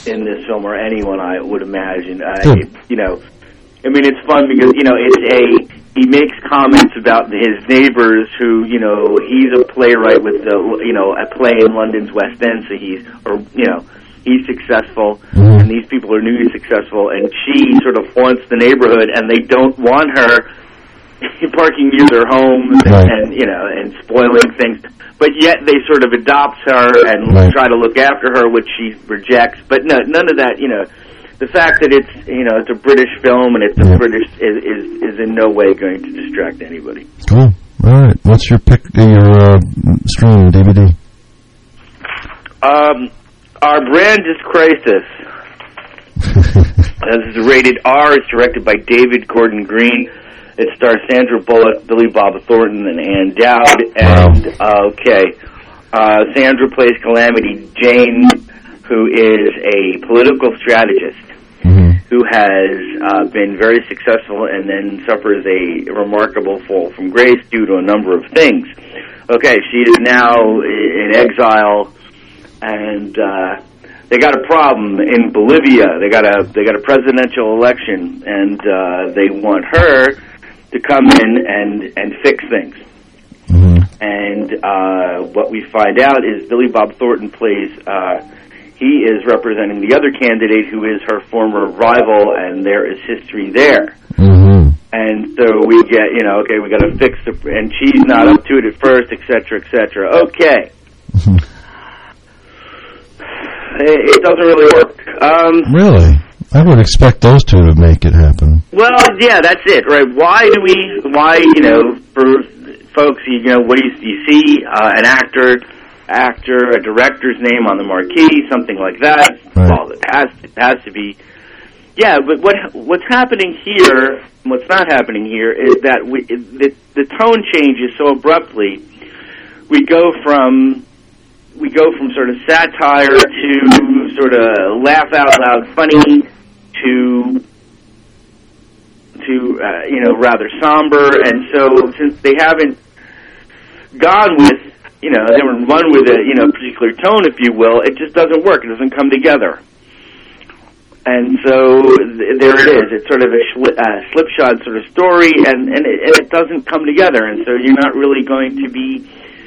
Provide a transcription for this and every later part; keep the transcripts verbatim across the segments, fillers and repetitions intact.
in this film, or anyone, I would imagine. Uh, it, you know, I mean, it's fun because, you know, it's a, he makes comments about his neighbors who, you know, he's a playwright with, the, you know, a play in London's West End, so he's, or, you know, he's successful, mm-hmm. and these people are newly successful, and she sort of haunts the neighborhood, and they don't want her parking near their homes right. and, and, you know, and spoiling things. But yet they sort of adopt her and right. try to look after her, which she rejects. But no, none of that, you know. The fact that it's, you know, it's a British film and it's a yeah. British is, is is in no way going to distract anybody. Cool. All right. What's your pick? Your uh, stream D V D? Um, Our Brand is Crisis. This is rated R. It's directed by David Gordon Green. It stars Sandra Bullock, Billy Bob Thornton, and Ann Dowd. And wow. uh, okay, uh, Sandra plays Calamity Jane, who is a political strategist. Mm-hmm. Who has uh, been very successful and then suffers a remarkable fall from grace due to a number of things. Okay, she is now in exile, and uh, they got a problem in Bolivia. They got a they got a presidential election, and uh, they want her to come in and and fix things. Mm-hmm. And uh, what we find out is Billy Bob Thornton plays. Uh, He is representing the other candidate who is her former rival, and there is history there. Mm-hmm. And so we get, you know, okay, we got to fix the, and she's not up to it at first, et cetera, et cetera. Okay. Mm-hmm. It, it doesn't really work. Um, really? I would expect those two to make it happen. Well, yeah, that's it, right? Why do we, why, you know, for folks, you know, what do you, you see uh, an actor... actor, a director's name on the marquee, something like that. Right. Well, it has to, it has to be. Yeah, but what what's happening here, what's not happening here, is that we the, the tone changes so abruptly. We go from we go from sort of satire to sort of laugh out loud funny to to uh, you know, rather somber. And so since they haven't gone with, you know, they were run with a, you know, particular tone, if you will, it just doesn't work. It doesn't come together. And so th- there it is. It's sort of a shli- uh, slipshod sort of story, and, and, it, and it doesn't come together. And so you're not really going to be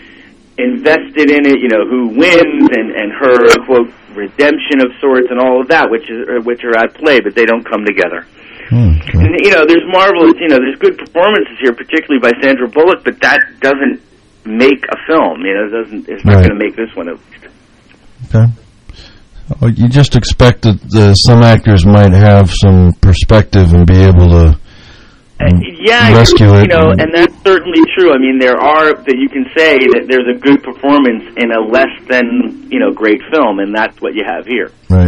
invested in it, you know, who wins and, and her, quote, redemption of sorts and all of that, which is which are at play, but they don't come together. Hmm, okay. And, you know, there's marvelous, you know, there's good performances here, particularly by Sandra Bullock, but that doesn't make a film, you know, it doesn't, it's not right. going to make this one at least. Okay. Well, you just expect that uh, some actors might have some perspective and be able to um, yeah, rescue you, it. You know, and, and that's certainly true. I mean, there are, that you can say that there's a good performance in a less than, you know, great film, and that's what you have here. Right.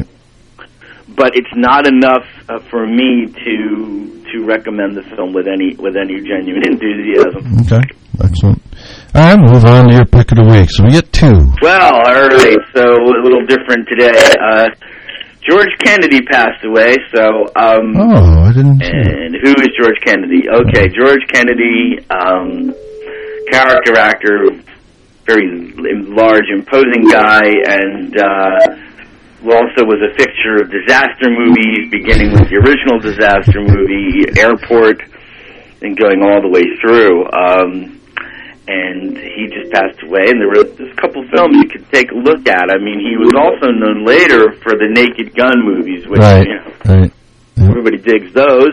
But it's not enough uh, for me to to recommend the film with any with any genuine enthusiasm. Okay, excellent. All right, move on to your pick of the week. So we get two. Well, all right. So a little different today. Uh, George Kennedy passed away. So um, oh, I didn't. See and it. Who is George Kennedy? Okay, George Kennedy, um, character actor, very large, imposing guy, and. Uh, also was a fixture of disaster movies, beginning with the original disaster movie, Airport, and going all the way through. Um, and he just passed away, and there were just a couple films you could take a look at. I mean, he was also known later for the Naked Gun movies, which, right, you know, right. Yep. Everybody digs those.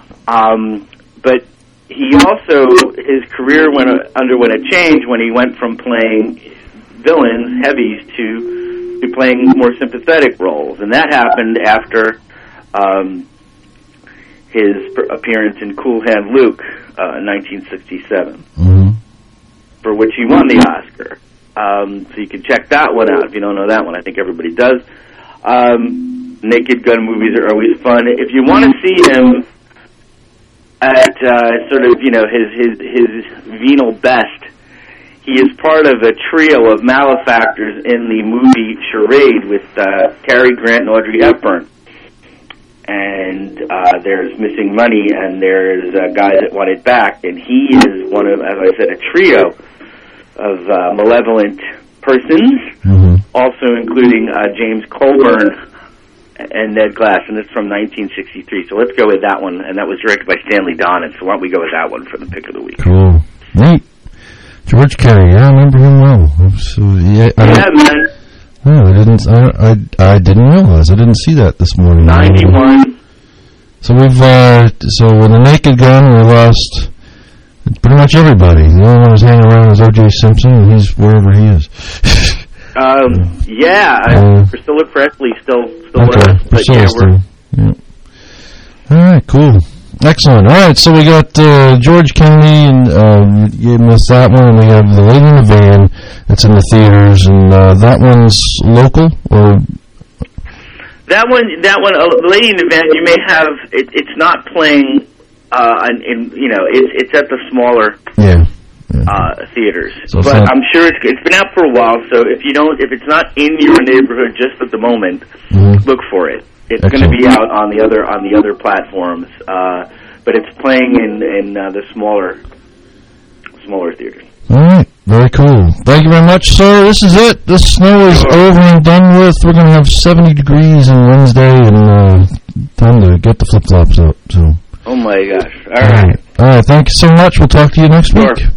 Um, but he also, his career went uh, underwent a change when he went from playing villains, heavies, to to playing more sympathetic roles, and that happened after um, his appearance in Cool Hand Luke uh, in nineteen sixty-seven, mm-hmm. for which he won the Oscar. Um, so you can check that one out if you don't know that one. I think everybody does. Um, Naked Gun movies are always fun. If you want to see him at uh, sort of, you know, his his his venal best, he is part of a trio of malefactors in the movie Charade with uh, Cary Grant and Audrey Hepburn. And uh, there's Missing Money, and there's uh, Guys That Want It Back, and he is one of, as I said, a trio of uh, malevolent persons, mm-hmm. also including uh, James Colburn, and Ned Glass, and it's from nineteen sixty-three. So let's go with that one, and that was directed by Stanley Donen. So why don't we go with that one for the pick of the week? Cool. Neat. George Carey, yeah, I remember him well. So, yeah, I yeah man. Oh, I didn't. I, I, I didn't realize. I didn't see that this morning. Ninety-one. So we've. Uh, so with the Naked Gun, we lost pretty much everybody. The only one who's hanging around is O J Simpson, and he's wherever he is. um. Yeah. Uh, Priscilla Presley still still okay, with us, but yeah, we're. Yeah. All right. Cool. Excellent. All right, so we got uh, George Kennedy, and uh, you missed that one, and we have The Lady in the Van that's in the theaters, and uh, that one's local, or that one, that one, uh, The Lady in the Van. You may have it, it's not playing, uh, in, in you know, it's it's at the smaller yeah, yeah. Uh, theaters, so but I'm sure it's it's been out for a while. So if you don't, if it's not in your neighborhood just at the moment, mm-hmm. look for it. It's going to be out on the other on the other platforms, uh, but it's playing in in uh, the smaller smaller theaters. All right, very cool. Thank you very much, sir. This is it. The snow is sure. over and done with. We're going to have seventy degrees on Wednesday, and uh, time to get the flip flops out. So. Oh my gosh! All, All right. right, all right. Thank you so much. We'll talk to you next sure. week.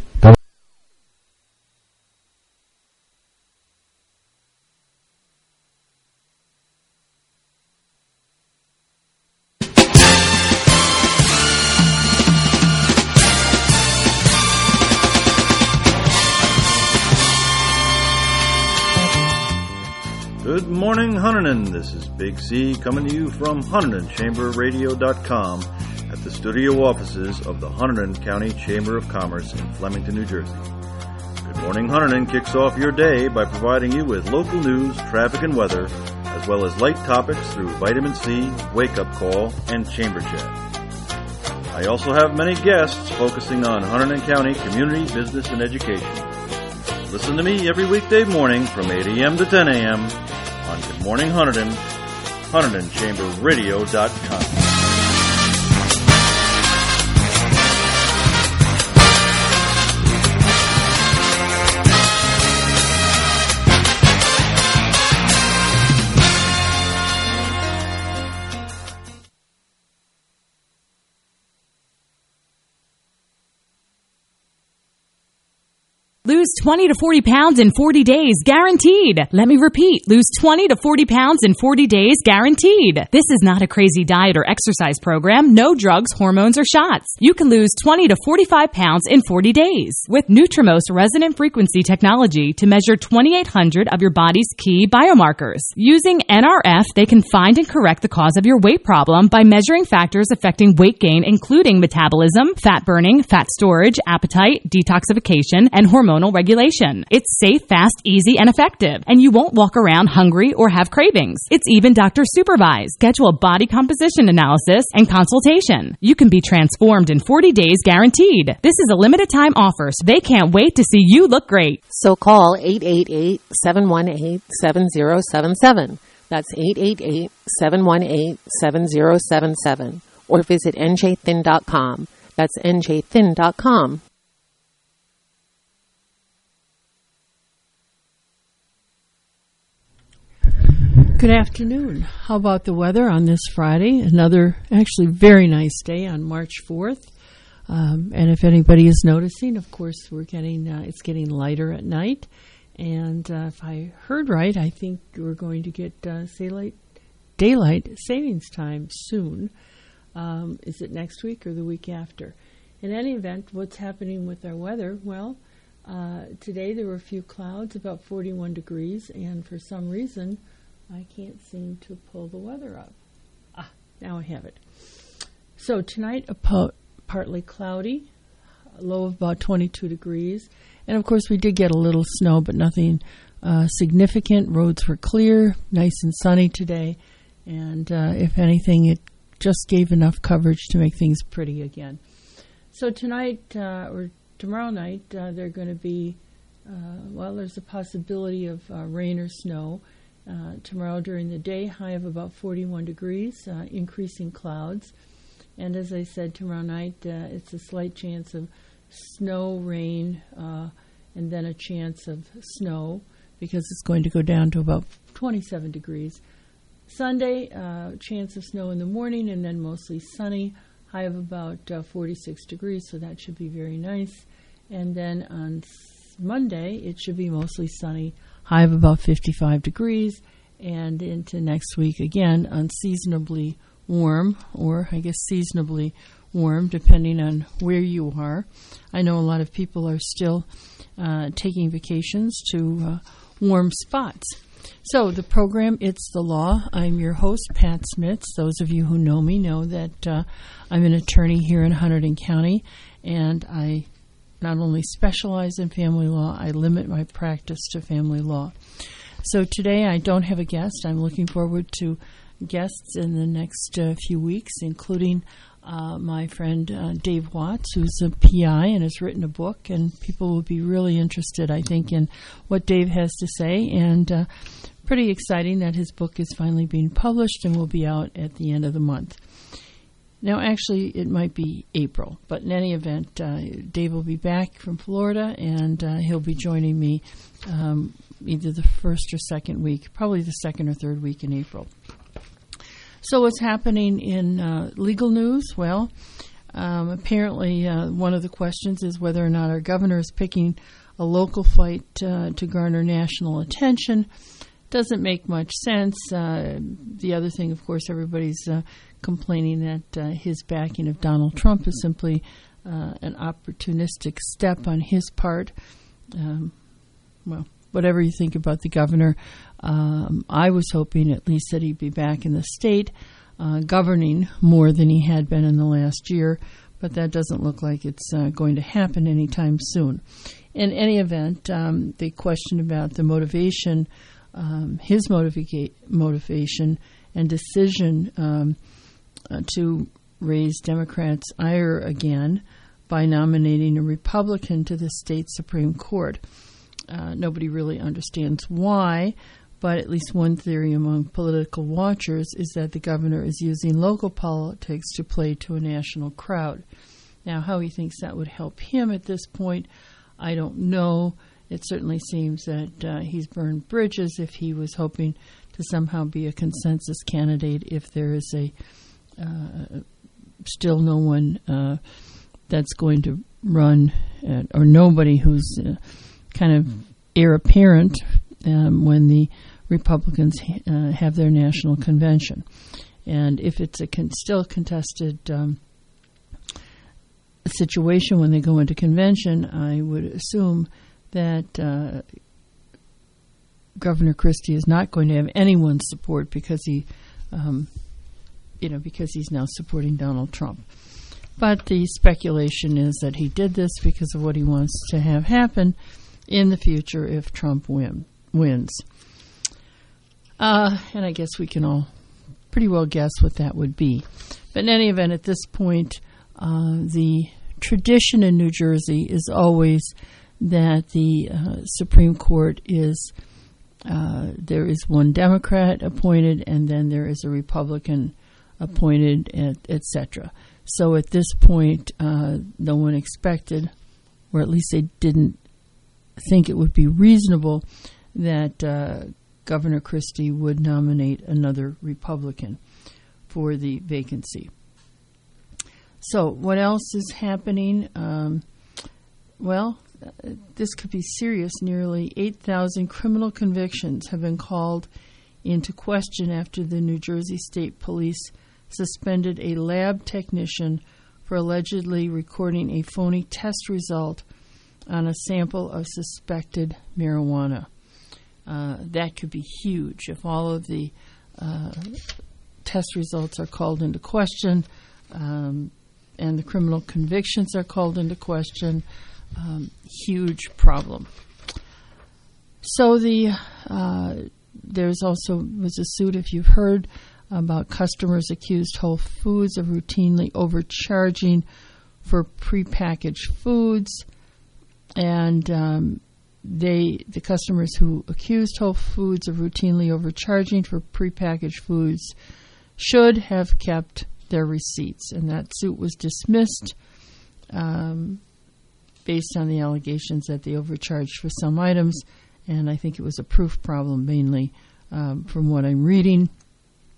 Good morning, Hunterdon. This is Big C coming to you from Hunterdon Chamber Radio dot com at the studio offices of the Hunterdon County Chamber of Commerce in Flemington, New Jersey. Good Morning Hunterdon kicks off your day by providing you with local news, traffic, and weather, as well as light topics through Vitamin C, Wake Up Call, and Chamber Chat. I also have many guests focusing on Hunterdon County community, business, and education. Listen to me every weekday morning from eight a.m. to ten a.m. on Good Morning Hunterdon, Hunterdon Chamber Radio dot com. Lose twenty to forty pounds in forty days, guaranteed. Let me repeat, lose twenty to forty pounds in forty days, guaranteed. This is not a crazy diet or exercise program. No drugs, hormones, or shots. You can lose twenty to forty-five pounds in forty days with Nutrimost resonant frequency technology to measure twenty-eight hundred of your body's key biomarkers. Using N R F, they can find and correct the cause of your weight problem by measuring factors affecting weight gain, including metabolism, fat burning, fat storage, appetite, detoxification, and hormone regulation. It's safe, fast, easy, and effective, and you won't walk around hungry or have cravings. It's even doctor supervised. Schedule a body composition analysis and consultation. You can be transformed in forty days guaranteed. This is a limited time offer, so they can't wait to see you look great. So call eight eight eight, seven one eight, seven zero seven seven. That's eight eight eight, seven one eight, seven zero seven seven. Or visit N J thin dot com. That's N J thin dot com. Good afternoon. How about the weather on this Friday? Another actually very nice day on March fourth. Um, and if anybody is noticing, of course, we're getting uh, it's getting lighter at night. And uh, if I heard right, I think we're going to get uh, daylight, daylight savings time soon. Um, is it next week or the week after? In any event, what's happening with our weather? Well, uh, today there were a few clouds, about forty-one degrees, and for some reason, I can't seem to pull the weather up. Ah, now I have it. So tonight, a po- partly cloudy, a low of about twenty-two degrees. And of course, we did get a little snow, but nothing uh, significant. Roads were clear, nice and sunny today. And uh, if anything, it just gave enough coverage to make things pretty again. So tonight, uh, or tomorrow night, uh, they're going to be, uh, well, there's a possibility of uh, rain or snow. Uh, tomorrow during the day, high of about forty-one degrees, uh, increasing clouds. And as I said, tomorrow night, uh, it's a slight chance of snow, rain, uh, and then a chance of snow because it's going to go down to about twenty-seven degrees. Sunday, uh, chance of snow in the morning and then mostly sunny, high of about uh, forty-six degrees, so that should be very nice. And then on s- Monday, it should be mostly sunny, high of about fifty-five degrees, and into next week again, unseasonably warm, or I guess seasonably warm, depending on where you are. I know a lot of people are still uh, taking vacations to uh, warm spots. So the program, It's the Law. I'm your host, Pat Smits. Those of you who know me know that uh, I'm an attorney here in Hunterdon County, and I not only specialize in family law, I limit my practice to family law. So today I don't have a guest. I'm looking forward to guests in the next uh, few weeks, including uh, my friend uh, Dave Watts, who's a P I and has written a book, and people will be really interested, I think, in what Dave has to say, and uh, pretty exciting that his book is finally being published and will be out at the end of the month. Now, actually, it might be April, but in any event, uh, Dave will be back from Florida, and uh, he'll be joining me um, either the first or second week, probably the second or third week in April. So what's happening in uh, legal news? Well, um, apparently uh, one of the questions is whether or not our governor is picking a local fight uh, to garner national attention. Doesn't make much sense. Uh, the other thing, of course, everybody's uh, complaining that uh, his backing of Donald Trump is simply uh, an opportunistic step on his part. Um, well, whatever you think about the governor, um, I was hoping at least that he'd be back in the state, uh, governing more than he had been in the last year, but that doesn't look like it's uh, going to happen anytime soon. In any event, um, the question about the motivation, um, his motiva- motivation and decision um, uh, to raise Democrats' ire again by nominating a Republican to the state Supreme Court. Uh, nobody really understands why, but at least one theory among political watchers is that the governor is using local politics to play to a national crowd. Now, how he thinks that would help him at this point, I don't know. It certainly seems that uh, he's burned bridges if he was hoping to somehow be a consensus candidate if there is a uh, still no one uh, that's going to run, uh, or nobody who's uh, kind of heir apparent um, when the Republicans uh, have their national convention. And if it's a con- still contested um, situation when they go into convention, I would assume that uh, Governor Christie is not going to have anyone's support because he, um, you know, because he's now supporting Donald Trump. But the speculation is that he did this because of what he wants to have happen in the future if Trump win, wins. Uh, and I guess we can all pretty well guess what that would be. But in any event, at this point, uh, the tradition in New Jersey is always that the uh, Supreme Court is, uh, there is one Democrat appointed and then there is a Republican appointed, et cetera. So at this point, uh, no one expected, or at least they didn't think it would be reasonable that uh, Governor Christie would nominate another Republican for the vacancy. So what else is happening? Um, well, uh, this could be serious. Nearly eight thousand criminal convictions have been called into question after the New Jersey State Police suspended a lab technician for allegedly recording a phony test result on a sample of suspected marijuana. Uh, that could be huge if all of the uh, test results are called into question um, and the criminal convictions are called into question. Um, huge problem. So the uh, there's also was a suit, if you've heard, about customers accused Whole Foods of routinely overcharging for prepackaged foods. And um, they, the customers who accused Whole Foods of routinely overcharging for prepackaged foods should have kept their receipts. And that suit was dismissed um, based on the allegations that they overcharged for some items. And I think it was a proof problem, mainly um, from what I'm reading.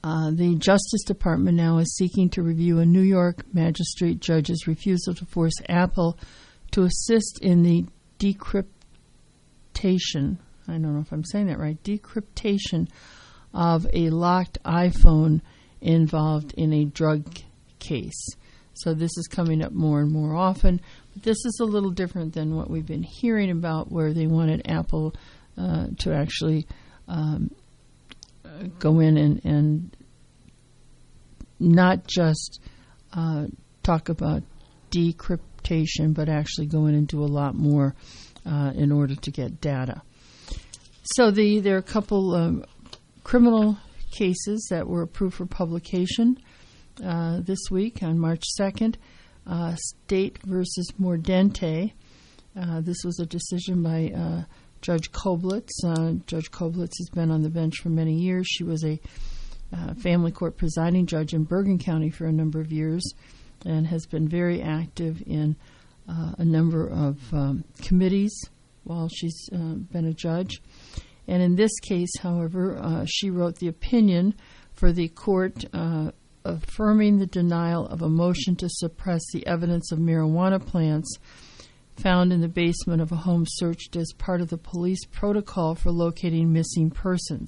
Uh, the Justice Department now is seeking to review a New York magistrate judge's refusal to force Apple to assist in the decryptation, I don't know if I'm saying that right, decryptation of a locked iPhone involved in a drug case. So this is coming up more and more often. But this is a little different than what we've been hearing about, where they wanted Apple uh, to actually um, go in and, and not just uh, talk about decryptation, but actually go in and do a lot more uh, in order to get data. So the there are a couple um, criminal cases that were approved for publication uh, this week on March second. Uh, State versus Mordente. Uh, this was a decision by uh, Judge Koblitz. Uh, Judge Koblitz has been on the bench for many years. She was a uh, family court presiding judge in Bergen County for a number of years and has been very active in uh, a number of um, committees while she's uh, been a judge. And in this case, however, uh, she wrote the opinion for the court uh, affirming the denial of a motion to suppress the evidence of marijuana plants found in the basement of a home searched as part of the police protocol for locating missing persons.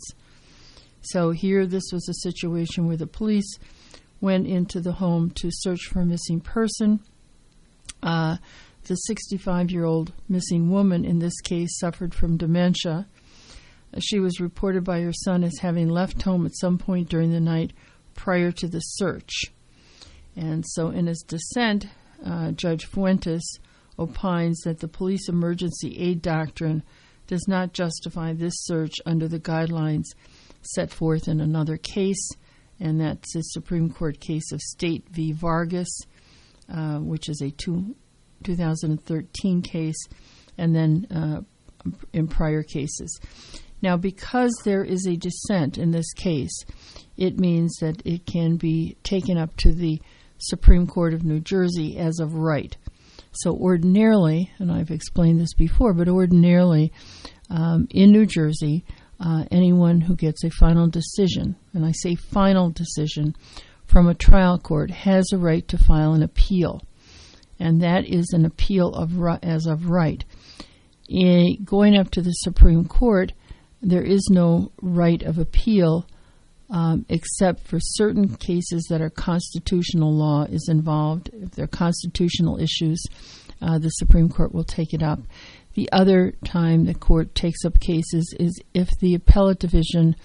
So here, this was a situation where the police went into the home to search for a missing person. Uh, the sixty-five-year-old missing woman in this case suffered from dementia. She was reported by her son as having left home at some point during the night prior to the search. And so in his dissent, uh, Judge Fuentes opines that the police emergency aid doctrine does not justify this search under the guidelines set forth in another case, and that's the Supreme Court case of State v. Vargas, uh, which is a two, two thousand thirteen case, and then uh, in prior cases. Now, because there is a dissent in this case, it means that it can be taken up to the Supreme Court of New Jersey as of right. So ordinarily, and I've explained this before, but ordinarily um, in New Jersey, uh, anyone who gets a final decision, and I say final decision, from a trial court has a right to file an appeal. And that is an appeal of as of right. In going up to the Supreme Court, there is no right of appeal um, except for certain cases that are constitutional law is involved. If they're constitutional issues, uh, the Supreme Court will take it up. The other time the court takes up cases is if the appellate division,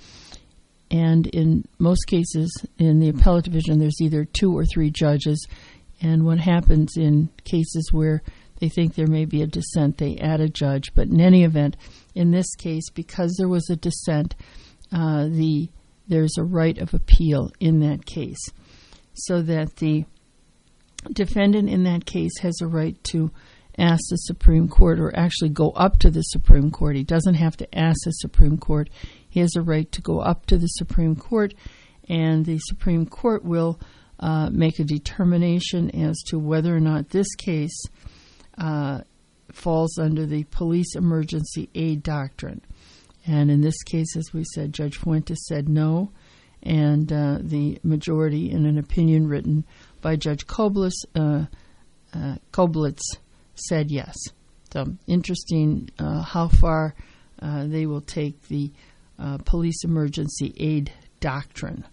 and in most cases in the appellate division there's either two or three judges, and what happens in cases where they think there may be a dissent, they add a judge. But in any event, in this case, because there was a dissent, uh, the there's a right of appeal in that case, so that the defendant in that case has a right to ask the Supreme Court, or actually go up to the Supreme Court. He doesn't have to ask the Supreme Court. He has a right to go up to the Supreme Court, and the Supreme Court will uh, make a determination as to whether or not this case uh, falls under the police emergency aid doctrine. And in this case, as we said, Judge Fuentes said no, and uh, the majority, in an opinion written by Judge Koblitz, uh, uh, Koblitz said yes. So interesting uh, how far uh, they will take the uh, police emergency aid doctrine.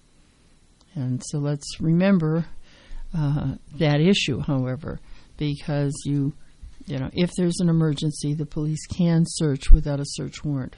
And so let's remember uh, that issue, however, because you, you know, if there's an emergency, the police can search without a search warrant.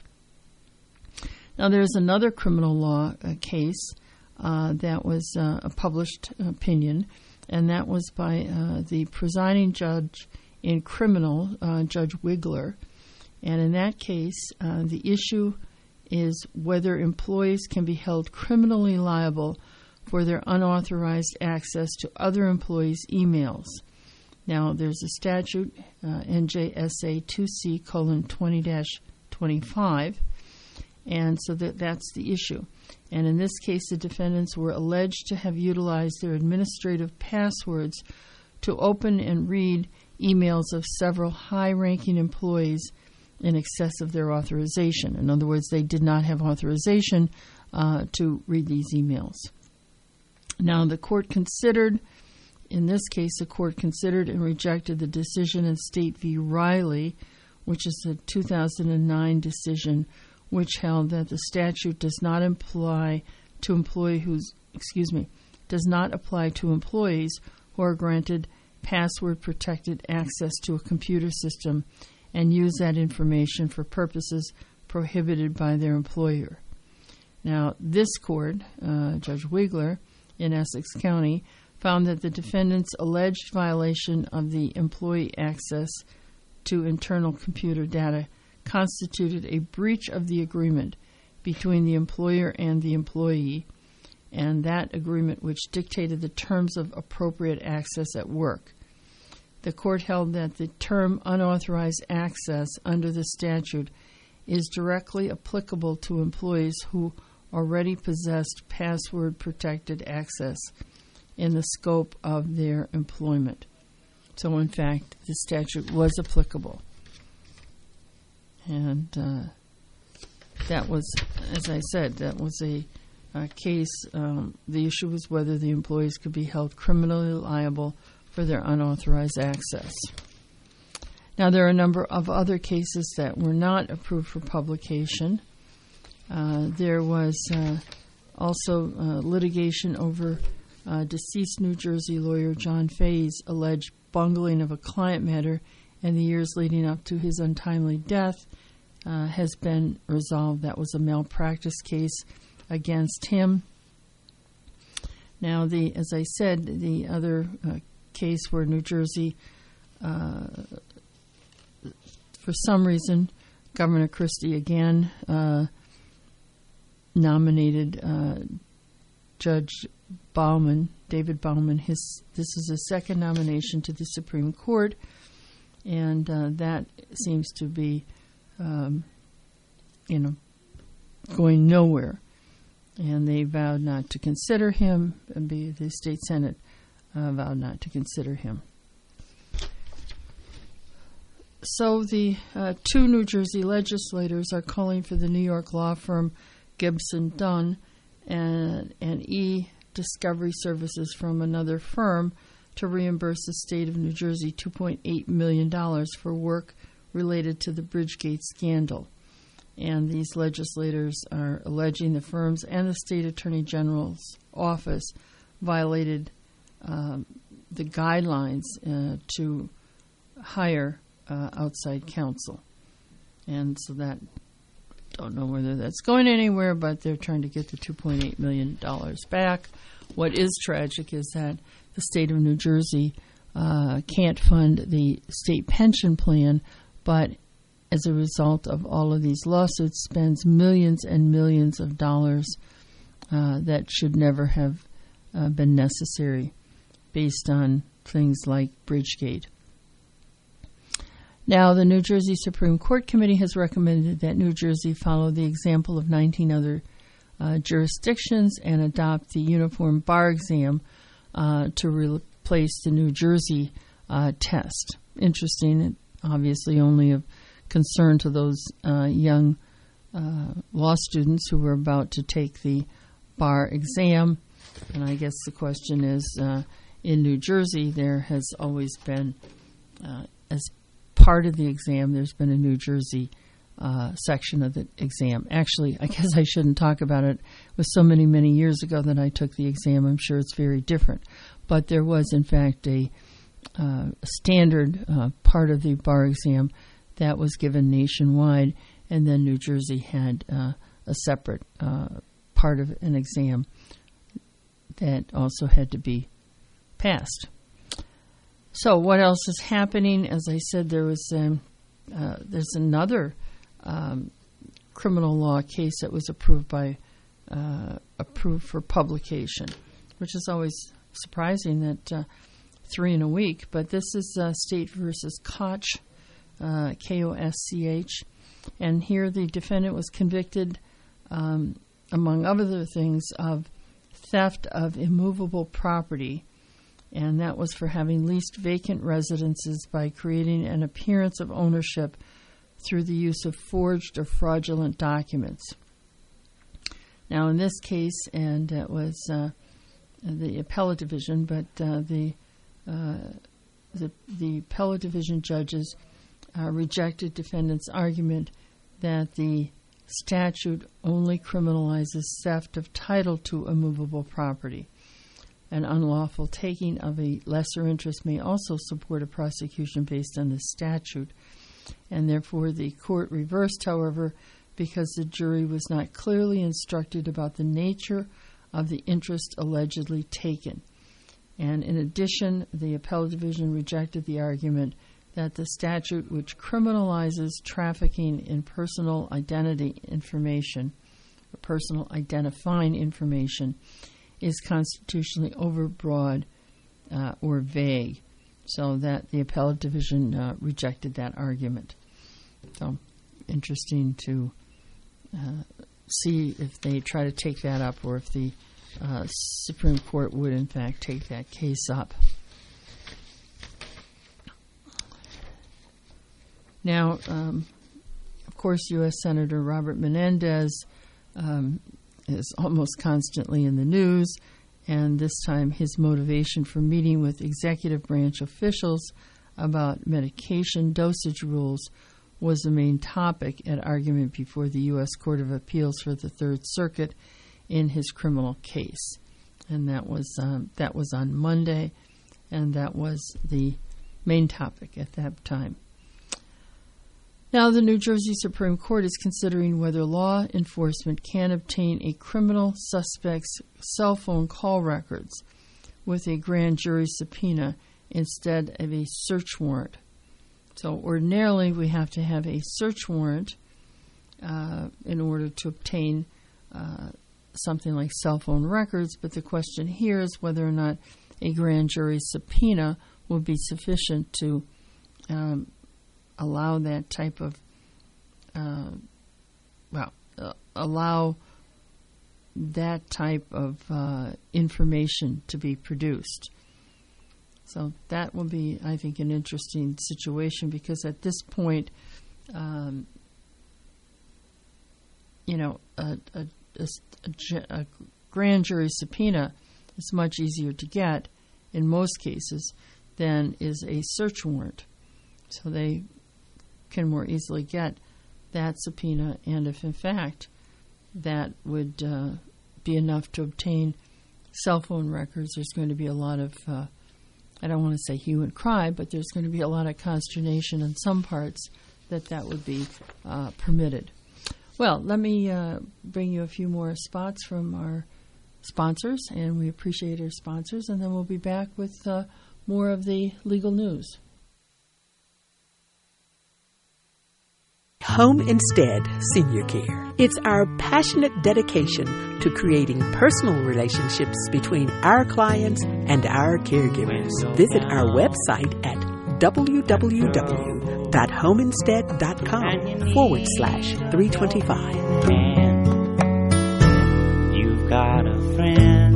Now, there's another criminal law uh, case uh, that was uh, a published opinion, and that was by uh, the presiding judge in criminal, uh, Judge Wigler. And in that case, uh, the issue is whether employees can be held criminally liable for their unauthorized access to other employees' emails. Now, there's a statute, uh, N J S A two C colon twenty dash twenty-five, and so that that's the issue. And in this case, the defendants were alleged to have utilized their administrative passwords to open and read emails of several high-ranking employees in excess of their authorization. In other words, they did not have authorization uh, to read these emails. Now, the court considered, in this case, the court considered and rejected the decision in State v. Riley, which is a two thousand nine decision, which held that the statute does not apply to employee who's, excuse me, does not apply to employees who are granted password-protected access to a computer system and use that information for purposes prohibited by their employer. Now, this court, uh, Judge Wigler in Essex County, found that the defendant's alleged violation of the employee access to internal computer data constituted a breach of the agreement between the employer and the employee, and that agreement which dictated the terms of appropriate access at work. The court held that the term unauthorized access under the statute is directly applicable to employees who already possessed password-protected access in the scope of their employment. So, in fact, the statute was applicable. And uh, that was, as I said, that was a, a case. Um, the issue was whether the employees could be held criminally liable for their unauthorized access. Now, there are a number of other cases that were not approved for publication. Uh, there was uh, also uh, litigation over uh, deceased New Jersey lawyer John Fay's alleged bungling of a client matter in the years leading up to his untimely death uh, has been resolved. That was a malpractice case against him. Now, the as I said, the other uh, case where New Jersey, uh, for some reason, Governor Christie again uh, nominated uh, Judge Bauman, David Bauman. His this is a second nomination to the Supreme Court, and uh, that seems to be, um, you know, going nowhere. And they vowed not to consider him, and be, the state senate uh, vowed not to consider him. So the uh, two New Jersey legislators are calling for the New York law firm Gibson Dunn and, and e-discovery services from another firm to reimburse the state of New Jersey two point eight million dollars for work related to the Bridgegate scandal. And these legislators are alleging the firms and the State Attorney General's office violated um, the guidelines uh, to hire uh, outside counsel. And so that, don't know whether that's going anywhere, but they're trying to get the two point eight million dollars back. What is tragic is that the state of New Jersey uh, can't fund the state pension plan, but as a result of all of these lawsuits, spends millions and millions of dollars uh, that should never have uh, been necessary based on things like Bridgegate. Now, the New Jersey Supreme Court Committee has recommended that New Jersey follow the example of nineteen other uh, jurisdictions and adopt the uniform bar exam uh, to replace the New Jersey uh, test. Interesting, obviously only of concern to those uh, young uh, law students who were about to take the bar exam. And I guess the question is, uh, in New Jersey, there has always been, uh, as part of the exam, there's been a New Jersey uh, section of the exam. Actually, I guess I shouldn't talk about it. It was so many, many years ago that I took the exam. I'm sure it's very different. But there was, in fact, a uh, standard uh, part of the bar exam that was given nationwide, and then New Jersey had uh, a separate uh, part of an exam that also had to be passed. So what else is happening? As I said, there was um, uh, there's another um, criminal law case that was approved by uh, approved for publication, which is always surprising that uh, three in a week. But this is uh, State versus Koch. Uh, K O S C H, and here the defendant was convicted, um, among other things, of theft of immovable property, and that was for having leased vacant residences by creating an appearance of ownership through the use of forged or fraudulent documents. Now, in this case, and it was uh, the appellate division, but uh, the, uh, the the appellate division judges uh, rejected defendants' argument that the statute only criminalizes theft of title to a movable property. An unlawful taking of a lesser interest may also support a prosecution based on the statute, and therefore the court reversed, however, because the jury was not clearly instructed about the nature of the interest allegedly taken. And in addition, the appellate division rejected the argument that the statute, which criminalizes trafficking in personal identity information, or personal identifying information, is constitutionally overbroad uh, or vague, so that the appellate division uh, rejected that argument. So, interesting to uh, see if they try to take that up, or if the uh, Supreme Court would, in fact, take that case up. Now, um, of course, U S Senator Robert Menendez um, is almost constantly in the news, and this time his motivation for meeting with executive branch officials about medication dosage rules was the main topic at argument before the U S Court of Appeals for the Third Circuit in his criminal case. And that was um, that was on Monday, and that was the main topic at that time. Now, the New Jersey Supreme Court is considering whether law enforcement can obtain a criminal suspect's cell phone call records with a grand jury subpoena instead of a search warrant. So ordinarily, we have to have a search warrant uh, in order to obtain uh, something like cell phone records, but the question here is whether or not a grand jury subpoena would be sufficient to um, allow that type of, uh, well, uh, allow that type of uh, information to be produced. So that will be, I think, an interesting situation, because at this point, um, you know, a, a, a, a grand jury subpoena is much easier to get in most cases than is a search warrant. So they can more easily get that subpoena, and if in fact that would uh, be enough to obtain cell phone records, there's going to be a lot of, uh, I don't want to say hue and cry, but there's going to be a lot of consternation in some parts that that would be uh, permitted. Well, let me uh, bring you a few more spots from our sponsors, and we appreciate our sponsors, and then we'll be back with uh, more of the legal news. Home Instead Senior Care. It's our passionate dedication to creating personal relationships between our clients and our caregivers. Visit our website at www.homeinstead.com forward slash 325. You've got a friend.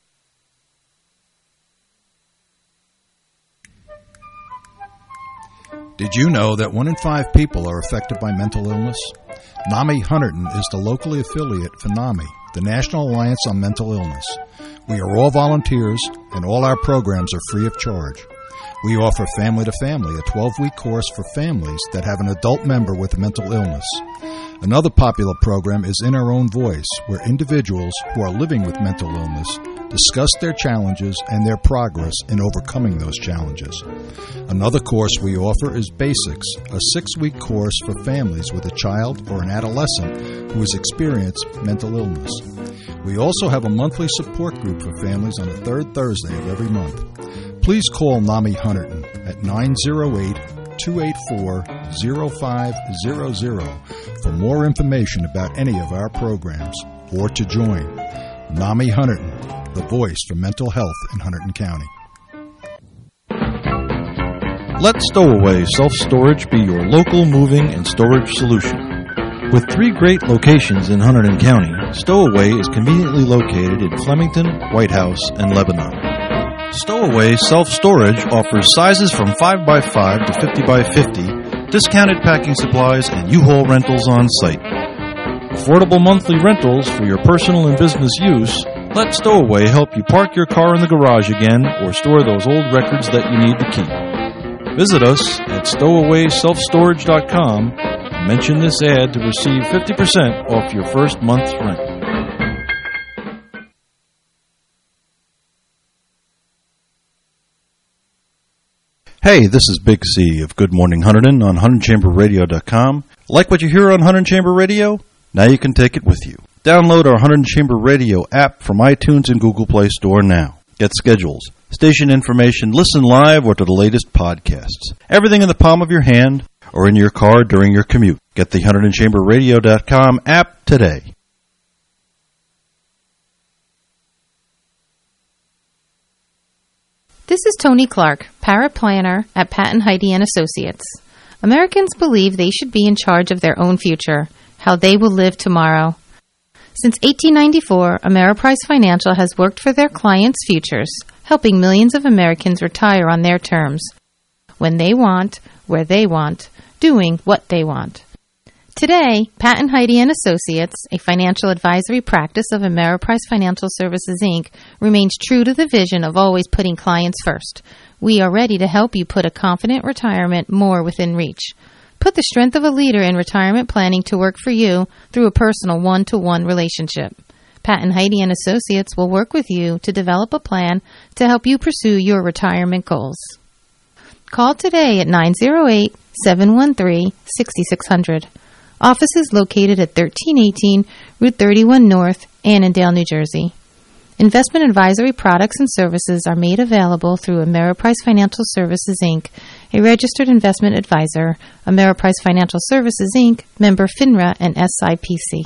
Did you know that one in five people are affected by mental illness? NAMI Hunterdon is the locally affiliate for NAMI, the National Alliance on Mental Illness. We are all volunteers, and all our programs are free of charge. We offer Family to Family, a twelve-week course for families that have an adult member with a mental illness. Another popular program is In Our Own Voice, where individuals who are living with mental illness discuss their challenges and their progress in overcoming those challenges. Another course we offer is Basics, a six-week course for families with a child or an adolescent who has experienced mental illness. We also have a monthly support group for families on the third Thursday of every month. Please call NAMI Hunterdon at nine oh eight, two eight four, oh five hundred for more information about any of our programs or to join. NAMI Hunterdon, the voice for mental health in Hunterdon County. Let Stowaway Self-Storage be your local moving and storage solution. With three great locations in Hunterdon County, Stowaway is conveniently located in Flemington, White House, and Lebanon. Stowaway Self-Storage offers sizes from five by five to fifty by fifty, discounted packing supplies, and U-Haul rentals on site. affordable monthly rentals for your personal and business use, let Stowaway help you park your car in the garage again or store those old records that you need to keep. Visit us at stowaway self storage dot com and mention this ad to receive fifty percent off your first month's rent. Hey, this is Big C of Good Morning Hunterdon on Hunterdon Chamber Radio dot com. Like what you hear on Hunterdon Chamber Radio? Now you can take it with you. Download our Hunterdon Chamber Radio app from iTunes and Google Play Store now. Get schedules, station information, listen live, or to the latest podcasts. Everything in the palm of your hand or in your car during your commute. Get the Hunterdon Chamber Radio dot com app today. This is Tony Clark, Parrot Planner at Patton Heidi and Associates. Americans believe they should be in charge of their own future, how they will live tomorrow. Since eighteen ninety-four, Ameriprise Financial has worked for their clients' futures, helping millions of Americans retire on their terms, when they want, where they want, doing what they want. Today, Patton Heidi and Associates, a financial advisory practice of Ameriprise Financial Services, Incorporated, remains true to the vision of always putting clients first. We are ready to help you put a confident retirement more within reach. Put the strength of a leader in retirement planning to work for you through a personal one-to-one relationship. Patton Heidi and Associates will work with you to develop a plan to help you pursue your retirement goals. Call today at nine oh eight, seven one three, six six zero zero. Office is located at thirteen eighteen Route thirty-one North, Annandale, New Jersey. Investment advisory products and services are made available through Ameriprise Financial Services, Incorporated, a registered investment advisor, Ameriprise Financial Services, Incorporated, member FINRA and S I P C.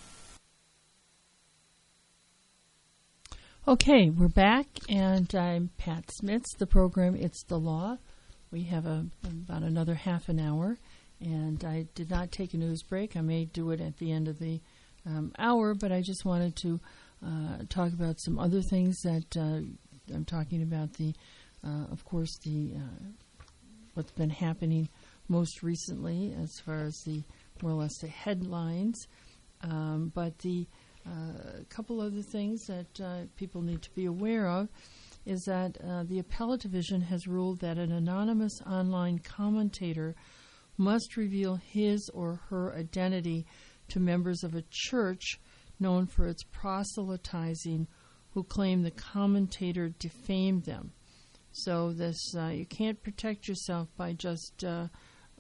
Okay, we're back, and I'm Pat Smits, the program It's the Law. We have a, about another half an hour, and I did not take a news break. I may do it at the end of the um, hour, but I just wanted to uh, talk about some other things that uh, I'm talking about. The, uh, of course, the uh, what's been happening most recently as far as the more or less the headlines, um, but the uh, couple other things that uh, people need to be aware of is that uh, the Appellate Division has ruled that an anonymous online commentator must reveal his or her identity to members of a church known for its proselytizing who claim the commentator defamed them. So this uh, you can't protect yourself by just uh,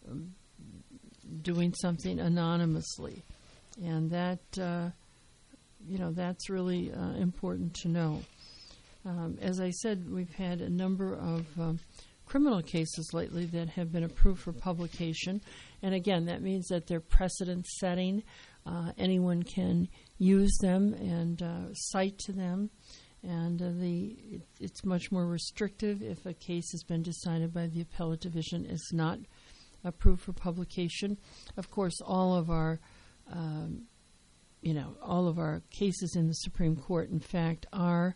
doing something anonymously. And that, uh, you know, that's really uh, important to know. Um, as I said, we've had a number of um, criminal cases lately that have been approved for publication. And again, that means that they're precedent-setting. Uh, anyone can use them and uh, cite to them. And uh, the it, it's much more restrictive if a case has been decided by the Appellate Division is not approved for publication. Of course, all of our, um, you know, all of our cases in the Supreme Court, in fact, are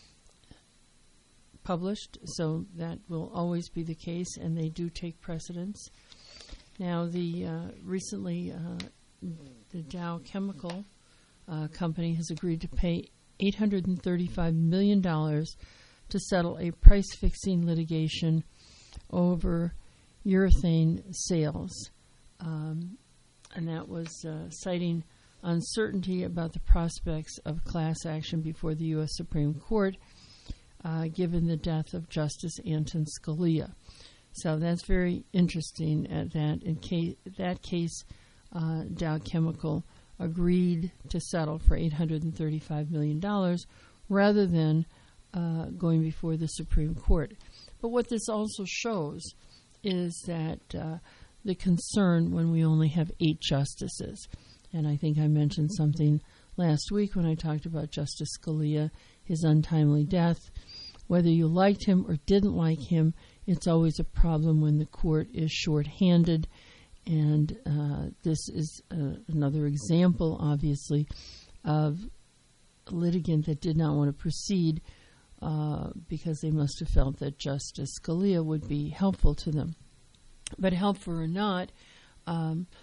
published, so that will always be the case, and they do take precedence. Now, the uh, recently uh, the Dow Chemical uh, Company has agreed to pay eight hundred thirty-five million dollars to settle a price-fixing litigation over urethane sales, um, and that was uh, citing uncertainty about the prospects of class action before the U S Supreme Court, Uh, given the death of Justice Anton Scalia. So that's very interesting. At that, in case, that case, uh, Dow Chemical agreed to settle for eight hundred thirty-five million dollars rather than uh, going before the Supreme Court. But what this also shows is that uh, the concern when we only have eight justices, and I think I mentioned something last week when I talked about Justice Scalia, his untimely death. Whether you liked him or didn't like him, it's always a problem when the court is short-handed. And uh, this is uh, another example, obviously, of a litigant that did not want to proceed uh, because they must have felt that Justice Scalia would be helpful to them. But helpful or not, um,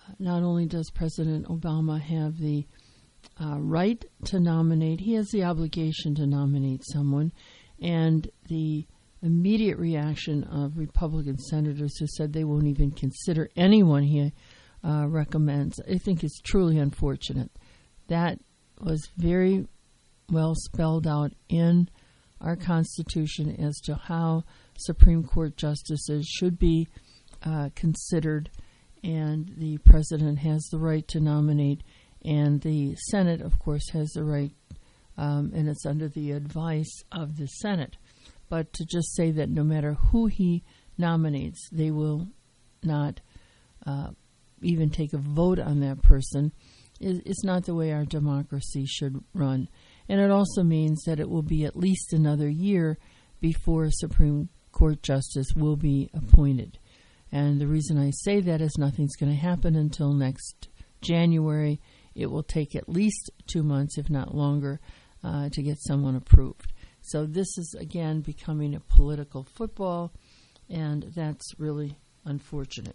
not only does President Obama have the uh, right to nominate, he has the obligation to nominate someone, and the immediate reaction of Republican senators who said they won't even consider anyone he uh, recommends, I think is truly unfortunate. That was very well spelled out in our Constitution as to how Supreme Court justices should be uh, considered, and the President has the right to nominate, and the Senate, of course, has the right, um, and it's under the advice of the Senate. But to just say that no matter who he nominates, they will not uh, even take a vote on that person is, is not the way our democracy should run. And it also means that it will be at least another year before a Supreme Court justice will be appointed. And the reason I say that is nothing's going to happen until next January. It will take at least two months, if not longer, uh, to get someone approved. So this is, again, becoming a political football, and that's really unfortunate.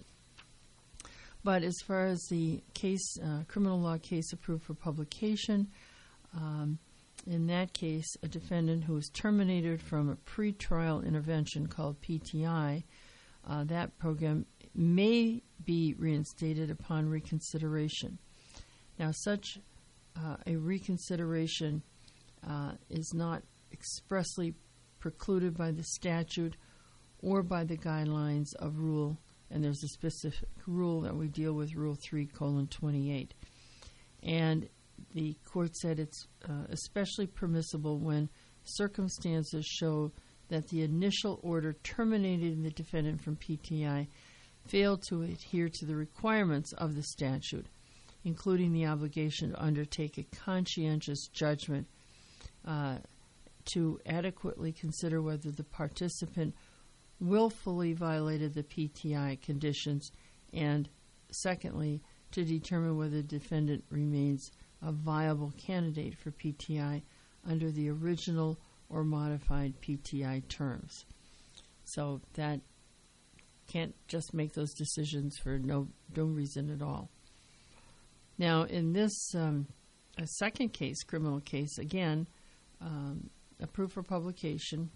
But as far as the case, uh, criminal law case approved for publication, um, in that case, a defendant who was terminated from a pretrial intervention called P T I, uh, that program may be reinstated upon reconsideration. Now, such uh, a reconsideration uh, is not expressly precluded by the statute or by the guidelines of rule, and there's a specific rule that we deal with, Rule three colon twenty-eight. And the court said it's uh, especially permissible when circumstances show that the initial order terminating the defendant from P T I failed to adhere to the requirements of the statute, including the obligation to undertake a conscientious judgment uh, to adequately consider whether the participant willfully violated the P T I conditions, and secondly, to determine whether the defendant remains a viable candidate for P T I under the original or modified P T I terms. So that can't just make those decisions for no, no reason at all. Now, in this um, a second case, criminal case, again, um, approved for publication.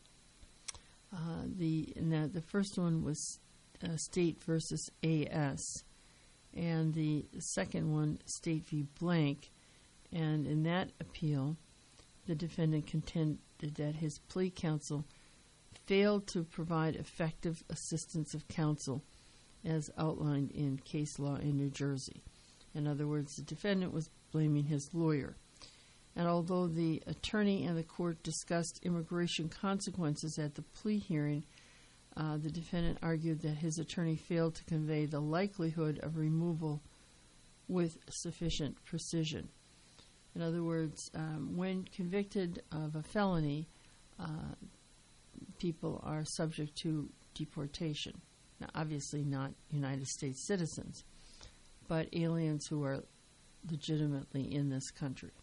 Uh, the, the the first one was uh, State versus A S, and the second one, State v. Blank. And in that appeal, the defendant contended that his plea counsel failed to provide effective assistance of counsel as outlined in case law in New Jersey. In other words, the defendant was blaming his lawyer. And although the attorney and the court discussed immigration consequences at the plea hearing, uh, the defendant argued that his attorney failed to convey the likelihood of removal with sufficient precision. In other words, um, when convicted of a felony, uh, people are subject to deportation. Now, obviously not United States citizens, but aliens who are legitimately in this country.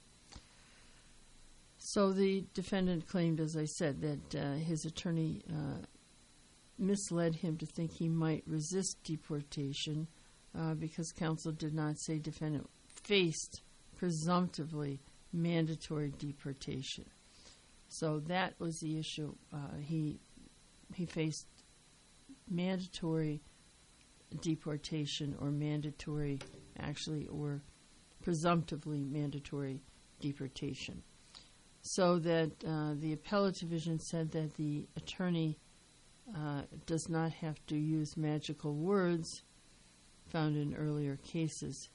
So the defendant claimed, as I said, that uh, his attorney uh, misled him to think he might resist deportation uh, because counsel did not say defendant faced presumptively mandatory deportation. So that was the issue. Uh, he he faced mandatory deportation or mandatory, actually, or presumptively mandatory deportation. So that uh, the appellate division said that the attorney uh, does not have to use magical words found in earlier cases.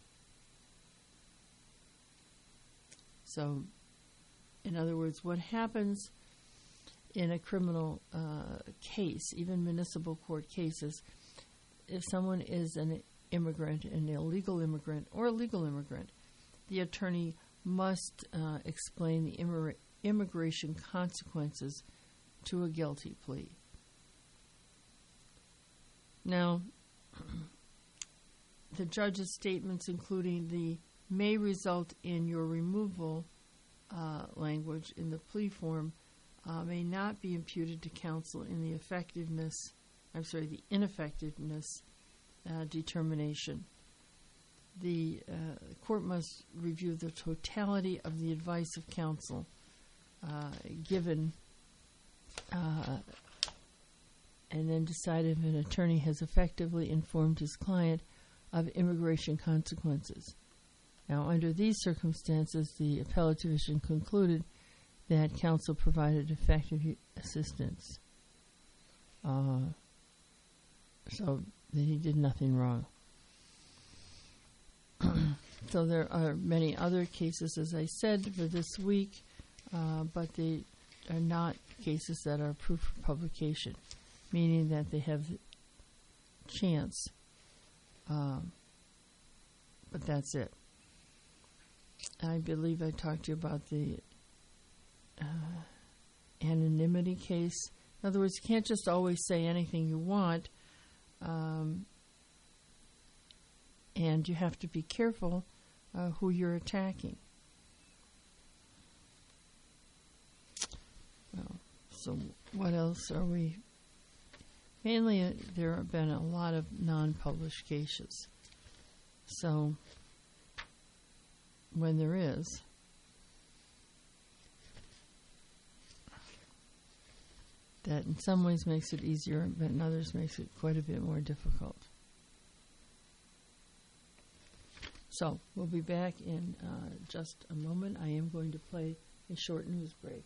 So, in other words, what happens in a criminal uh, case, even municipal court cases, if someone is an immigrant, an illegal immigrant, or a legal immigrant, the attorney must uh, explain the immig- immigration consequences to a guilty plea. Now, the judge's statements, including the may result in your removal uh, language in the plea form, uh, may not be imputed to counsel in the effectiveness, I'm sorry, the ineffectiveness uh, determination. the uh, court must review the totality of the advice of counsel uh, given uh, and then decide if an attorney has effectively informed his client of immigration consequences. Now, under these circumstances, the appellate division concluded that counsel provided effective assistance. Uh, so that he did nothing wrong. So there are many other cases, as I said, for this week, uh, but they are not cases that are approved for publication, meaning that they have chance. Um, but that's it. I believe I talked to you about the uh, anonymity case. In other words, you can't just always say anything you want, um, and you have to be careful uh, who you're attacking. Well, so what else are we... Mainly, uh, there have been a lot of non-published cases. So, when there is, that in some ways makes it easier, but in others makes it quite a bit more difficult. So, we'll be back in uh, just a moment. I am going to play a short news break.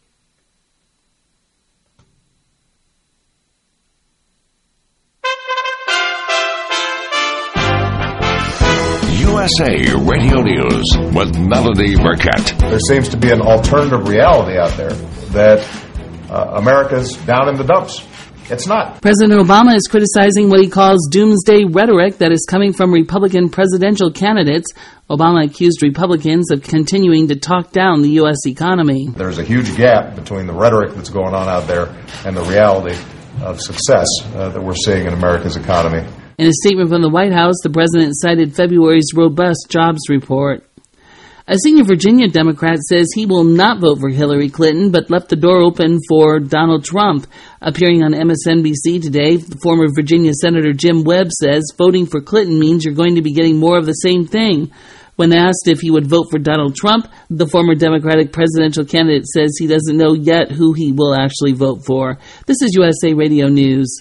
U S A Radio News with Melody Burkett. There seems to be an alternative reality out there that uh, America's down in the dumps. It's not. President Obama is criticizing what he calls doomsday rhetoric that is coming from Republican presidential candidates. Obama accused Republicans of continuing to talk down the U S economy. There's a huge gap between the rhetoric that's going on out there and the reality of success uh, that we're seeing in America's economy. In a statement from the White House, the president cited February's robust jobs report. A senior Virginia Democrat says he will not vote for Hillary Clinton, but left the door open for Donald Trump. Appearing on M S N B C today, the former Virginia Senator Jim Webb says voting for Clinton means you're going to be getting more of the same thing. When asked if he would vote for Donald Trump, the former Democratic presidential candidate says he doesn't know yet who he will actually vote for. This is U S A Radio News.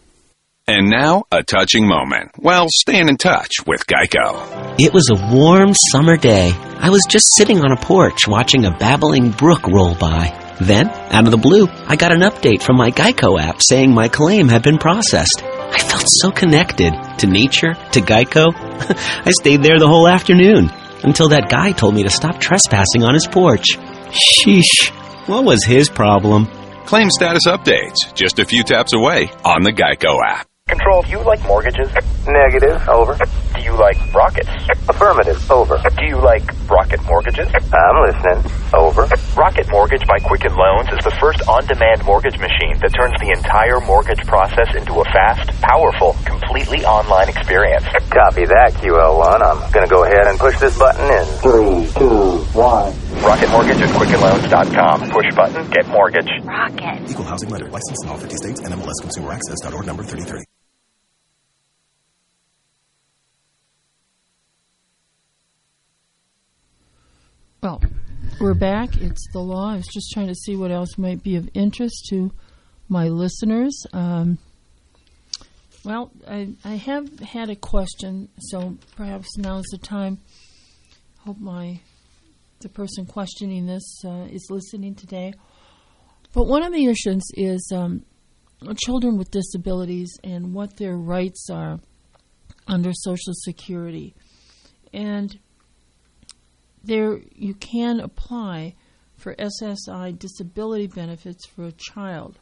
And now, a touching moment. Well, staying in touch with Geico. It was a warm summer day. I was just sitting on a porch watching a babbling brook roll by. Then, out of the blue, I got an update from my Geico app saying my claim had been processed. I felt so connected to nature, to Geico. I stayed there the whole afternoon until that guy told me to stop trespassing on his porch. Sheesh, what was his problem? Claim status updates, just a few taps away on the Geico app. Control, do you like mortgages? Negative. Over. Do you like rockets? Affirmative. Over. Do you like rocket mortgages? I'm listening. Over. Rocket Mortgage by Quicken Loans is the first on-demand mortgage machine that turns the entire mortgage process into a fast, powerful, completely online experience. Copy that, Q L one. I'm going to go ahead and push this button in. Three, two, one. Rocket Mortgage at Quicken Loans dot com. Push button, get mortgage. Rocket. Equal housing lender. Licensed in all fifty states. N M L S Consumer Access dot org number thirty-three. Well, we're back. It's the law. I was just trying to see what else might be of interest to my listeners. Um, well, I, I have had a question, so perhaps now's the time. Hope my the person questioning this uh, is listening today. But one of the issues is um, children with disabilities and what their rights are under Social Security. And there you can apply for S S I disability benefits for a child.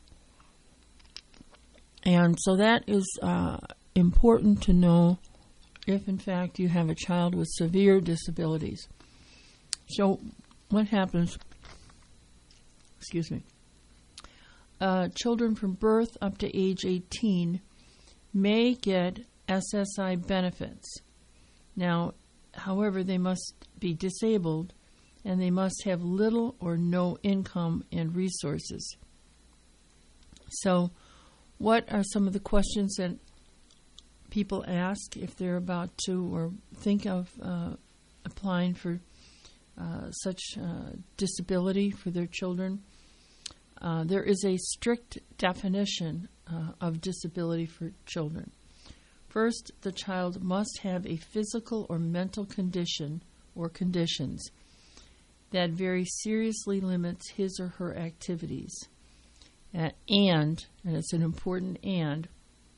And so that is uh, important to know if, in fact, you have a child with severe disabilities. So what happens, excuse me, uh, children from birth up to age eighteen may get S S I benefits. Now, however, they must be disabled and they must have little or no income and resources. So what are some of the questions that people ask if they're about to or think of uh, applying for uh, such uh, disability for their children, uh, there is a strict definition uh, of disability for children. First, the child must have a physical or mental condition or conditions that very seriously limits his or her activities. Uh, and, and it's an important and,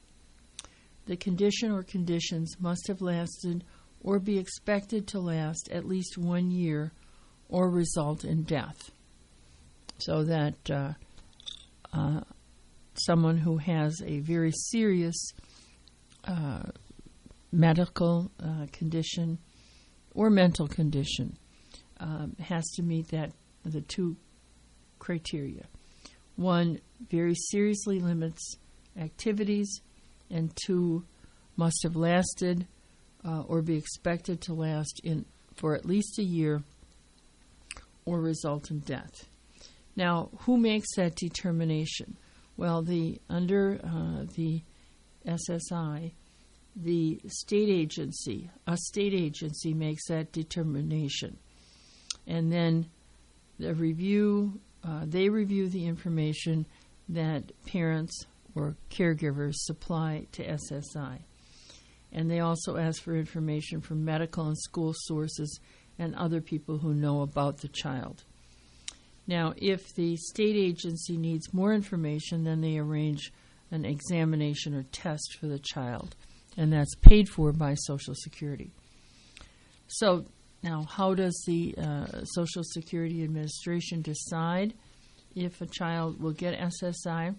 the condition or conditions must have lasted or be expected to last at least one year or result in death. So that uh, uh, someone who has a very serious uh, medical uh, condition or mental condition um, has to meet that the two criteria. One, very seriously limits activities, and two, must have lasted uh, or be expected to last in for at least a year or result in death. Now, who makes that determination? Well, the under uh, the S S I, the state agency, a state agency makes that determination, and then the review, uh, they review the information that parents or caregivers supply to S S I. And they also ask for information from medical and school sources and other people who know about the child. Now, if the state agency needs more information, then they arrange an examination or test for the child, and that's paid for by Social Security. So, now, how does the uh, Social Security Administration decide if a child will get S S I?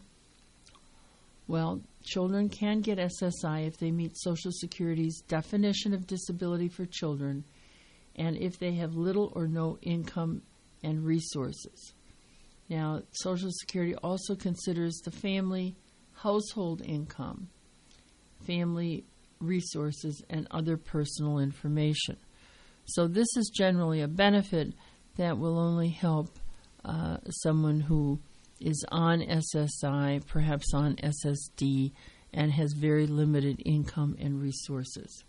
Well, children can get S S I if they meet Social Security's definition of disability for children and if they have little or no income and resources. Now, Social Security also considers the family household income, family resources, and other personal information. So this is generally a benefit that will only help uh, someone who is on S S I, perhaps on S S D, and has very limited income and resources.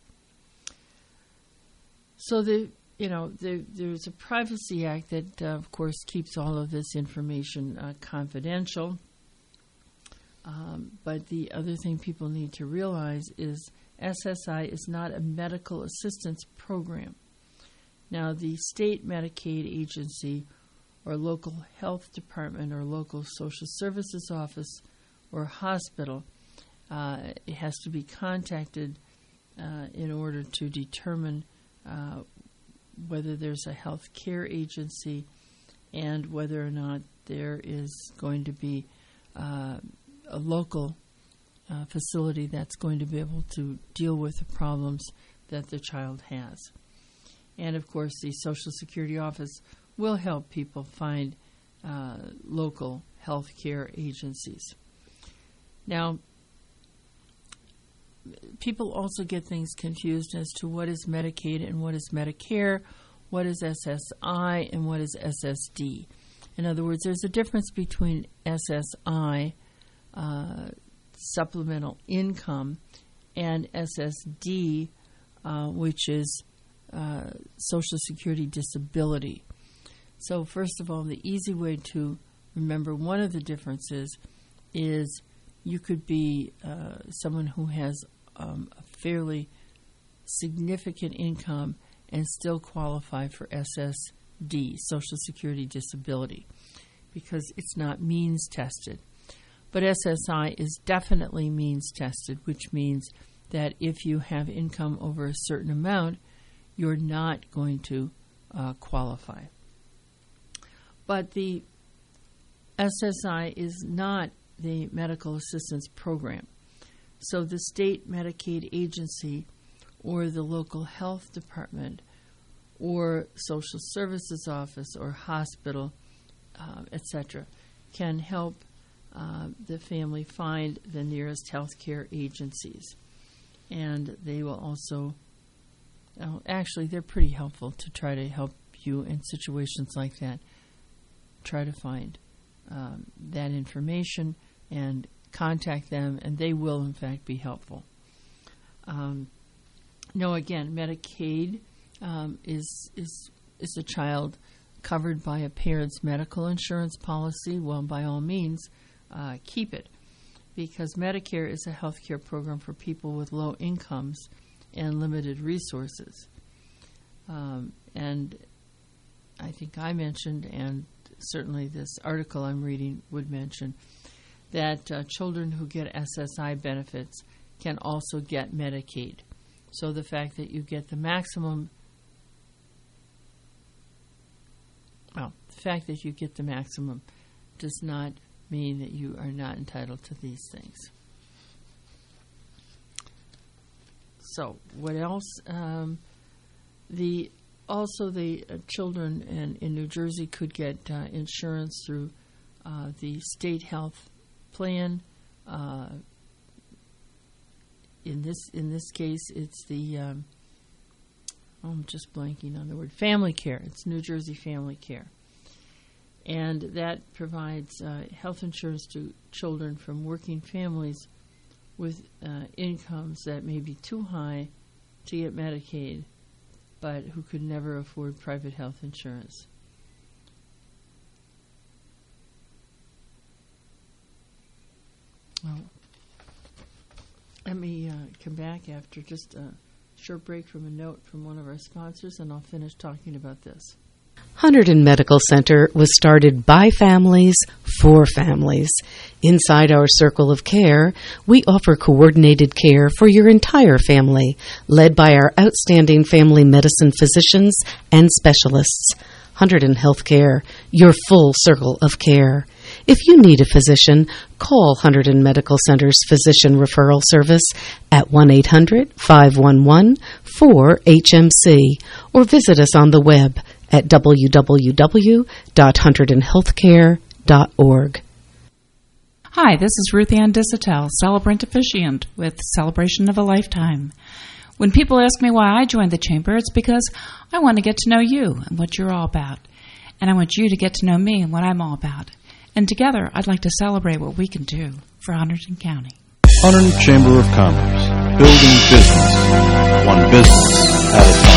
So the you know the, there's a Privacy Act that, uh, of course, keeps all of this information uh, confidential. Um, but the other thing people need to realize is S S I is not a medical assistance program. Now, the state Medicaid agency or local health department or local social services office or hospital, uh, it has to be contacted uh, in order to determine uh, whether there's a health care agency and whether or not there is going to be uh, a local uh, facility that's going to be able to deal with the problems that the child has. And, of course, the Social Security office will help people find uh, local health care agencies. Now, people also get things confused as to what is Medicaid and what is Medicare, what is S S I, and what is S S D. In other words, there's a difference between S S I, uh, supplemental income, and S S D, uh, which is uh, Social Security disability. So first of all, the easy way to remember one of the differences is you could be uh, someone who has um, a fairly significant income and still qualify for S S D, Social Security disability, because it's not means tested. But S S I is definitely means tested, which means that if you have income over a certain amount, you're not going to uh, qualify. But the S S I is not the medical assistance program. So the state Medicaid agency or the local health department or social services office or hospital, uh, et cetera, can help uh, the family find the nearest health care agencies. And they will also, uh, actually, they're pretty helpful to try to help you in situations like that. Try to find um, that information and contact them, and they will, in fact, be helpful. Um, no, again, Medicaid um, is is is a child covered by a parent's medical insurance policy. Well, by all means, uh, keep it, because Medicare is a health care program for people with low incomes and limited resources. Um, and I think I mentioned, and certainly this article I'm reading would mention, that uh, children who get S S I benefits can also get Medicaid. So the fact that you get the maximum, well, the fact that you get the maximum does not mean that you are not entitled to these things. So what else? Um, the also the uh, children in, in New Jersey could get uh, insurance through uh, the state health plan. Uh, in this in this case, it's the um, oh, I'm just blanking on the word, family care. It's New Jersey Family Care, and that provides uh, health insurance to children from working families with uh, incomes that may be too high to get Medicaid, but who could never afford private health insurance. Well, let me uh, come back after just a short break from a note from one of our sponsors, and I'll finish talking about this. Hunterdon Medical Center was started by families for families. Inside our circle of care, we offer coordinated care for your entire family, led by our outstanding family medicine physicians and specialists. Hunterdon Healthcare, your full circle of care. If you need a physician, call Hunterdon Medical Center's Physician Referral Service at one eight hundred, five one one, four H M C or visit us on the web at w w w dot hunterdon healthcare dot org. Hi, this is Ruth Ann Disatel, celebrant officiant with Celebration of a Lifetime. When people ask me why I joined the Chamber, it's because I want to get to know you and what you're all about. And I want you to get to know me and what I'm all about. And together, I'd like to celebrate what we can do for Hunterdon County. Hunterdon Chamber of Commerce, building business, one business at a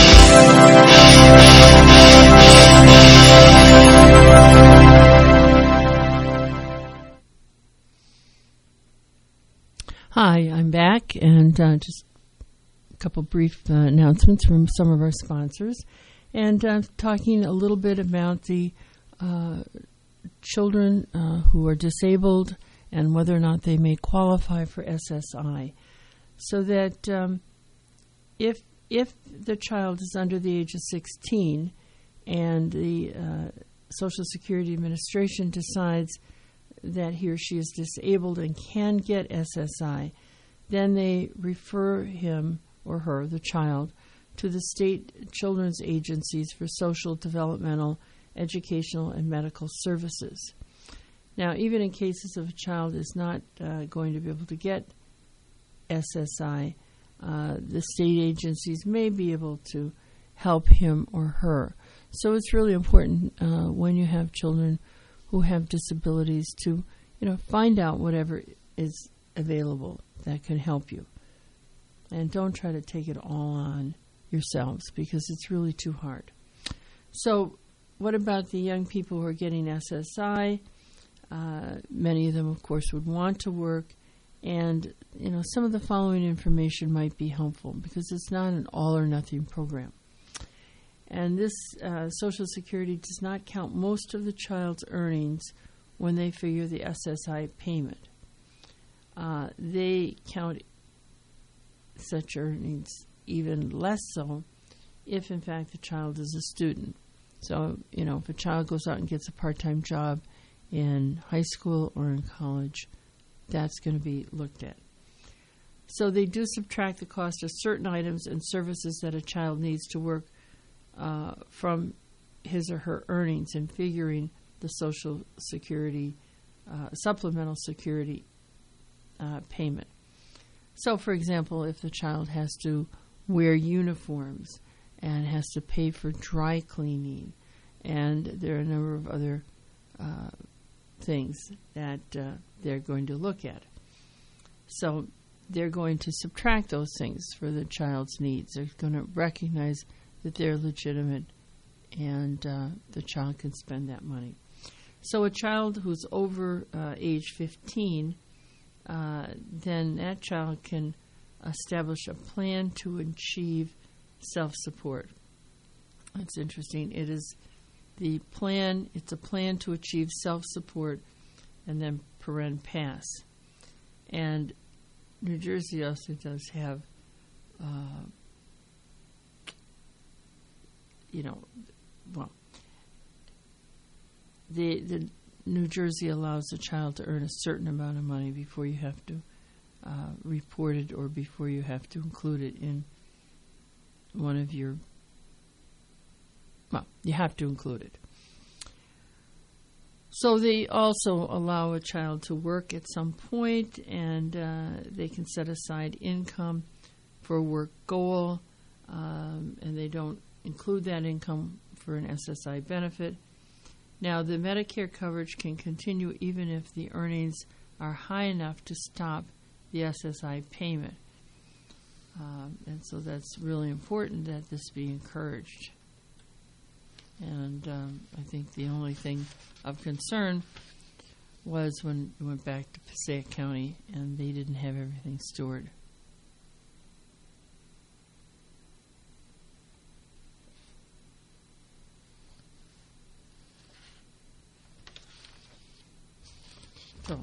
time. Hi, I'm back, and uh, just a couple brief uh, announcements from some of our sponsors, and uh, talking a little bit about the uh, children uh, who are disabled and whether or not they may qualify for S S I, so that um, if if the child is under the age of sixteen and the uh, Social Security Administration decides that he or she is disabled and can get S S I, then they refer him or her, the child, to the state children's agencies for social, developmental, educational, and medical services. Now, even in cases of a child is not uh, going to be able to get S S I, uh, the state agencies may be able to help him or her. So it's really important uh, when you have children who have disabilities to, you know, find out whatever is available that can help you. And don't try to take it all on yourselves, because it's really too hard. So what about the young people who are getting S S I? Uh, many of them, of course, would want to work, and you know, some of the following information might be helpful because it's not an all-or-nothing program. And this uh, Social Security does not count most of the child's earnings when they figure the S S I payment. Uh, they count such earnings even less so if, in fact, the child is a student. So, you know, if a child goes out and gets a part-time job in high school or in college, that's going to be looked at. So they do subtract the cost of certain items and services that a child needs to work uh, from his or her earnings in figuring the Social Security, uh, supplemental security uh, payment. So, for example, if the child has to wear uniforms and has to pay for dry cleaning, and there are a number of other uh, things that uh, they're going to look at. So they're going to subtract those things for the child's needs. They're going to recognize that they're legitimate and uh, the child can spend that money. So a child who's over uh, age fifteen, uh, then that child can establish a plan to achieve self-support. It's interesting. It is the plan, it's a plan to achieve self-support and then paren pass. And New Jersey also does have, uh, you know, well, the the New Jersey allows a child to earn a certain amount of money before you have to uh, report it or before you have to include it in one of your, well, you have to include it. So they also allow a child to work at some point, and uh, they can set aside income for a work goal, um, and they don't include that income for an S S I benefit. Now, the Medicare coverage can continue even if the earnings are high enough to stop the S S I payment. Um, and so that's really important that this be encouraged. And um, I think the only thing of concern was when we went back to Passaic County and they didn't have everything stored. So.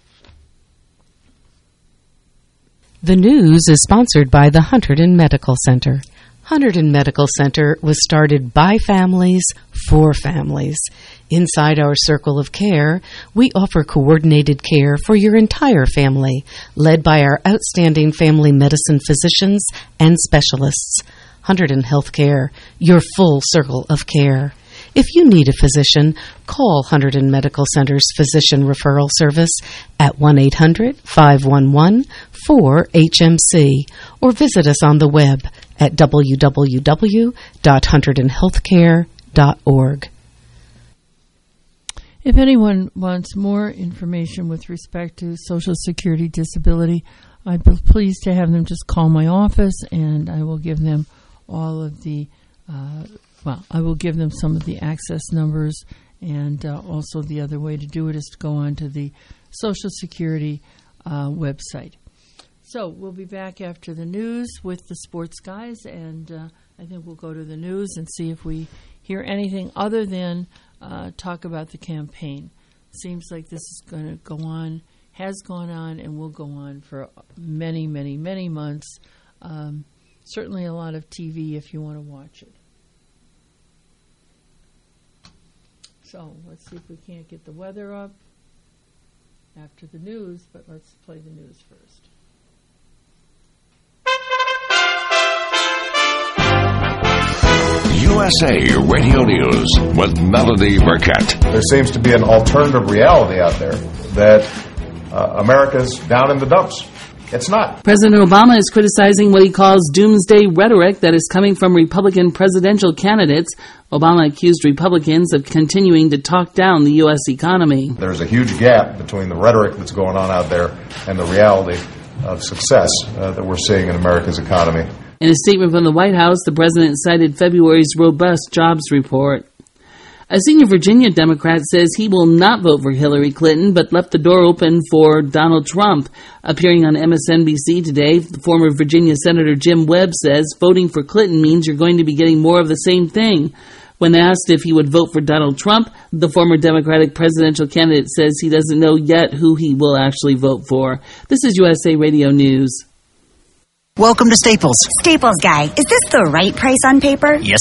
The news is sponsored by the Hunterdon Medical Center. Hunterdon Medical Center was started by families for families. Inside our circle of care, we offer coordinated care for your entire family, led by our outstanding family medicine physicians and specialists. Hunterdon Healthcare, your full circle of care. If you need a physician, call Hunterdon Medical Center's Physician Referral Service at one eight hundred, five one one, four H M C or visit us on the web at w w w dot hunterdon healthcare dot org. If anyone wants more information with respect to Social Security disability, I'd be pleased to have them just call my office, and I will give them all of the uh, Well, I will give them some of the access numbers, and uh, also the other way to do it is to go on to the Social Security uh, website. So we'll be back after the news with the sports guys, and uh, I think we'll go to the news and see if we hear anything other than uh, talk about the campaign. Seems like this is going to go on, has gone on, and will go on for many, many, many months. Um, certainly a lot of T V if you want to watch it. So let's see if we can't get the weather up after the news, but let's play the news first. U S A Radio News with Melody Burkett. There seems to be an alternative reality out there that uh, America's down in the dumps. It's not. President Obama is criticizing what he calls doomsday rhetoric that is coming from Republican presidential candidates. Obama accused Republicans of continuing to talk down the U S economy. There's a huge gap between the rhetoric that's going on out there and the reality of success uh, that we're seeing in America's economy. In a statement from the White House, the president cited February's robust jobs report. A senior Virginia Democrat says he will not vote for Hillary Clinton, but left the door open for Donald Trump. Appearing on M S N B C today, the former Virginia Senator Jim Webb says voting for Clinton means you're going to be getting more of the same thing. When asked if he would vote for Donald Trump, the former Democratic presidential candidate says he doesn't know yet who he will actually vote for. This is U S A Radio News. Welcome to Staples. Staples guy, is this the right price on paper? Yes,